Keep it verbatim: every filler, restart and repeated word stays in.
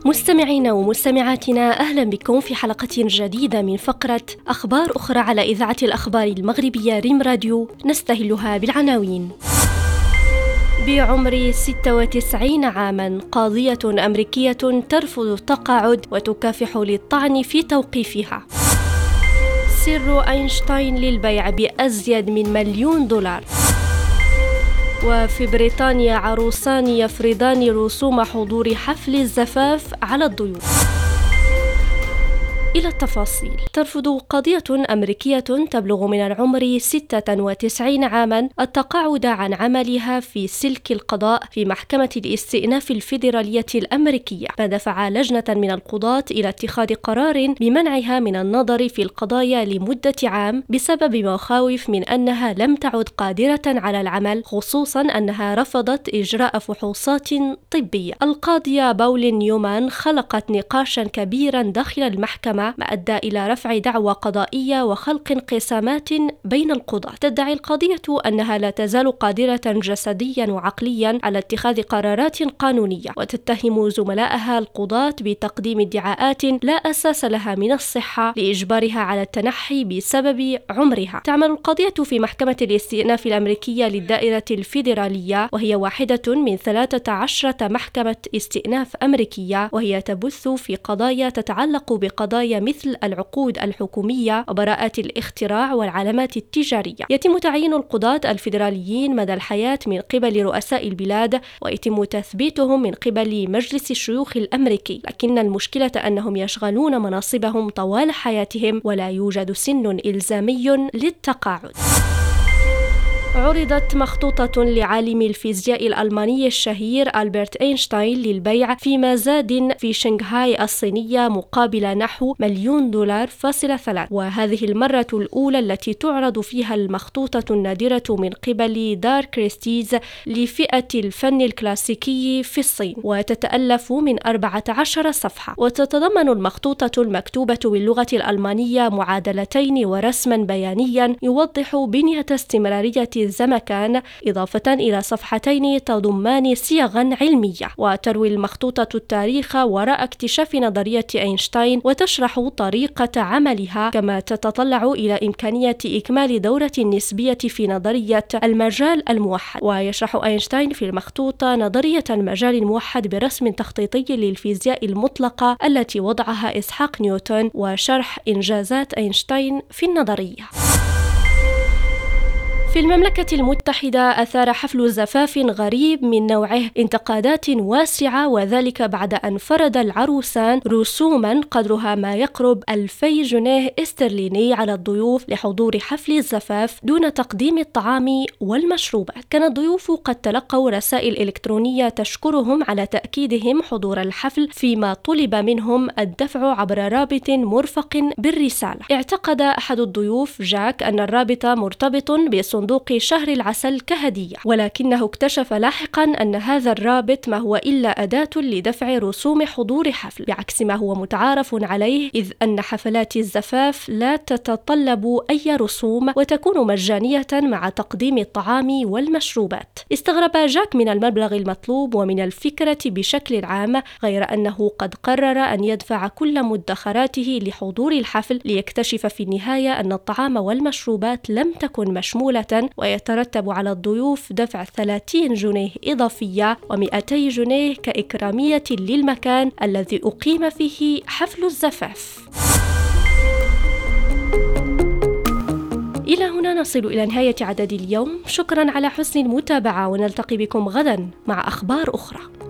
مستمعينا ومستمعاتنا، أهلا بكم في حلقة جديدة من فقرة أخبار أخرى على إذاعة الأخبار المغربية ريم راديو، نستهلها بالعناوين. بعمر ستة وتسعين عاما، قاضية أمريكية ترفض التقاعد وتكافح للطعن في توقيفها. سر أينشتاين للبيع بأزيد من مليون دولار. وفي بريطانيا، عروسان يفرضان رسوم حضور حفل الزفاف على الضيوف. إلى التفاصيل. ترفض قاضية أمريكية تبلغ من العمر ستة وتسعين عاما التقاعد عن عملها في سلك القضاء في محكمة الاستئناف الفيدرالية الأمريكية، ما دفع لجنة من القضاة إلى اتخاذ قرار بمنعها من النظر في القضايا لمدة عام بسبب مخاوف من أنها لم تعد قادرة على العمل، خصوصا أنها رفضت إجراء فحوصات طبية. القاضية باول نيومان خلقت نقاشا كبيرا داخل المحكمة ما أدى إلى رفع دعوى قضائية وخلق انقسامات بين القضاة. تدعي القضية أنها لا تزال قادرة جسديا وعقليا على اتخاذ قرارات قانونية، وتتهم زملائها القضاة بتقديم ادعاءات لا أساس لها من الصحة لإجبارها على التنحي بسبب عمرها. تعمل القضية في محكمة الاستئناف الأمريكية للدائرة الفيدرالية، وهي واحدة من ثلاثة عشرة محكمة استئناف أمريكية، وهي تبث في قضايا تتعلق بقضايا مثل العقود الحكومية وبراءات الاختراع والعلامات التجارية. يتم تعيين القضاة الفيدراليين مدى الحياة من قبل رؤساء البلاد، ويتم تثبيتهم من قبل مجلس الشيوخ الأمريكي، لكن المشكلة أنهم يشغلون مناصبهم طوال حياتهم ولا يوجد سن إلزامي للتقاعد. عرضت مخطوطة لعالم الفيزياء الألماني الشهير ألبرت أينشتاين للبيع في مزاد في شنغهاي الصينية مقابل نحو مليون دولار فاصل ثلاث، وهذه المرة الأولى التي تعرض فيها المخطوطة النادرة من قبل دار كريستيز لفئة الفن الكلاسيكي في الصين، وتتألف من أربعة عشر صفحة. وتتضمن المخطوطة المكتوبة باللغة الألمانية معادلتين ورسما بيانيا يوضح بنية استمرارية الزمكان، إضافة إلى صفحتين تضمان صيغا علمية. وتروي المخطوطة التاريخ وراء اكتشاف نظرية أينشتاين وتشرح طريقة عملها، كما تتطلع إلى إمكانية إكمال دورة النسبية في نظرية المجال الموحد. ويشرح أينشتاين في المخطوطة نظرية المجال الموحد برسم تخطيطي للفيزياء المطلقة التي وضعها إسحاق نيوتن، وشرح إنجازات أينشتاين في النظرية. في المملكة المتحدة، أثار حفل زفاف غريب من نوعه انتقادات واسعة، وذلك بعد أن فرض العروسان رسوما قدرها ما يقرب ألفي جنيه استرليني على الضيوف لحضور حفل الزفاف دون تقديم الطعام والمشروبات. كان الضيوف قد تلقوا رسائل إلكترونية تشكرهم على تأكيدهم حضور الحفل، فيما طلب منهم الدفع عبر رابط مرفق بالرسالة. اعتقد أحد الضيوف جاك أن الرابط مرتبط بصندوق صندوق شهر العسل كهدية، ولكنه اكتشف لاحقا أن هذا الرابط ما هو إلا أداة لدفع رسوم حضور حفل، بعكس ما هو متعارف عليه، إذ أن حفلات الزفاف لا تتطلب أي رسوم وتكون مجانية مع تقديم الطعام والمشروبات. استغرب جاك من المبلغ المطلوب ومن الفكرة بشكل عام، غير أنه قد قرر أن يدفع كل مدخراته لحضور الحفل، ليكتشف في النهاية أن الطعام والمشروبات لم تكن مشمولة، ويترتب على الضيوف دفع ثلاثين جنيه إضافية ومئتي جنيه كإكرامية للمكان الذي أقيم فيه حفل الزفاف. إلى هنا نصل إلى نهاية عدد اليوم. شكرا على حسن المتابعة، ونلتقي بكم غدا مع أخبار أخرى.